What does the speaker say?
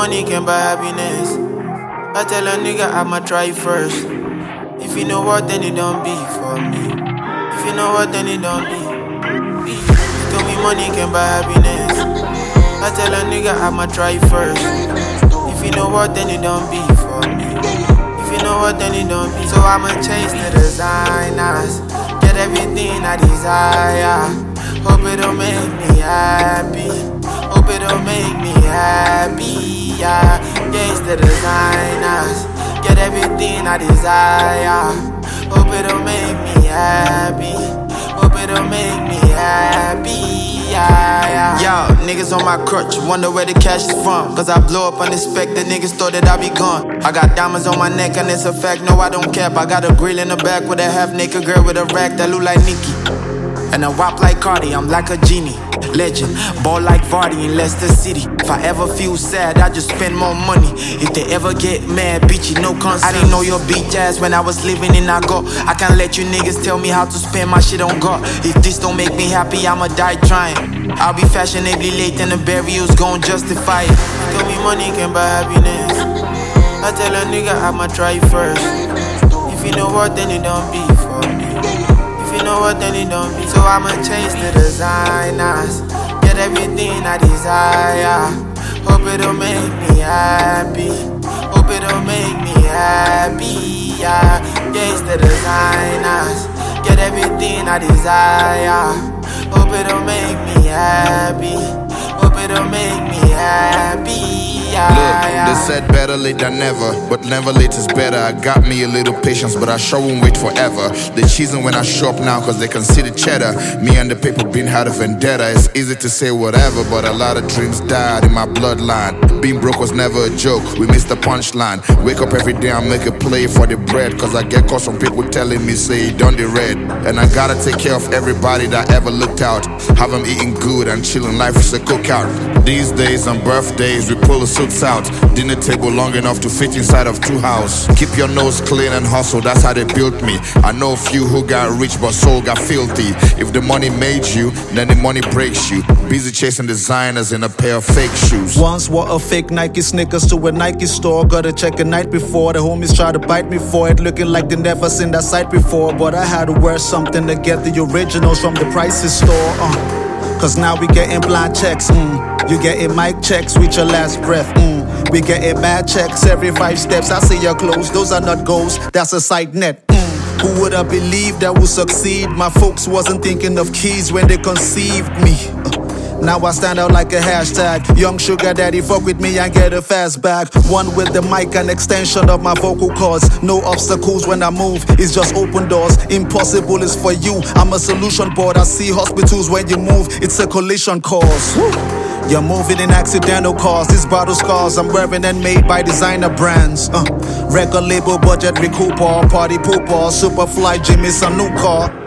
money can buy happiness. I tell a nigga I'ma try first. If you know what, then it don't be for me. If you know what, then it don't be. You told me money can buy happiness. I tell a nigga I'ma try first. If you know what, then it don't be for me. If you know what, then it don't be. So I'ma chase the designers, get everything I desire. Hope it'll make me happy. Hope it'll make me happy. Yeah, chase the designers, get everything I desire. Hope it'll make me happy. Hope it'll make me happy. Yeah. Yo, niggas on my crutch, wonder where the cash is from. Cause I blow up unexpected, niggas thought that I be gone. I got diamonds on my neck and it's a fact, no I don't cap. I got a grill in the back with a half naked girl with a rack that look like Nicki. And I wop like Cardi, I'm like a genie. Legend, ball like Vardy in Leicester City. If I ever feel sad, I just spend more money. If they ever get mad, bitch, you no concern. I didn't know your bitch ass when I was living in Nago. I can't let you niggas tell me how to spend my shit on God. If this don't make me happy, I'ma die trying. I'll be fashionably late and the burial's gon' justify it. You told me money can buy happiness. I tell a nigga I'ma try first. If you know what, then it don't be for me. If you know what, then it don't be. So I'ma chase the designers, get everything I desire. Hope it'll make me happy. Hope it'll make me happy. Yeah, chase the designers, get everything I desire. Hope it'll make me happy. Hope it'll make me happy. Look, they said better late than never, but never late is better. I got me a little patience, but I sure won't wait forever. They cheesing when I show up now, cause they can see the cheddar. Me and the paper been had a vendetta. It's easy to say whatever, but a lot of dreams died in my bloodline. Being broke was never a joke, we missed the punchline. Wake up every day and make a play for the bread, cause I get calls from people telling me, say, done the red. And I gotta take care of everybody that ever looked out. Have them eating good and chilling, life is a cookout. These days on birthdays, we pull the suits out. Dinner table long enough to fit inside of 2 houses. Keep your nose clean and hustle, that's how they built me. I know a few who got rich but soul got filthy. If the money made you, then the money breaks you. Busy chasing designers in a pair of fake shoes. Once wore a fake Nike sneakers to a Nike store. Gotta check a night before, the homies try to bite me for it. Looking like they never seen that sight before. But I had to wear something to get the originals from the prices store. Cause now we getting blind checks. You getting mic checks with your last breath. We getting mad checks every 5 steps. I see your clothes, those are not goals, that's a side net. Who would have believed I would succeed? My folks wasn't thinking of keys when they conceived me. Now I stand out like a hashtag. Young sugar daddy, fuck with me and get a fast bag. One with the mic and extension of my vocal cords. No obstacles when I move, it's just open doors. Impossible is for you, I'm a solution board. I see hospitals when you move, it's a collision course. You're moving in accidental cars. These battle scars I'm wearing and made by designer brands. Record label budget recouper, party pooper, Superfly Jimmy's a new car.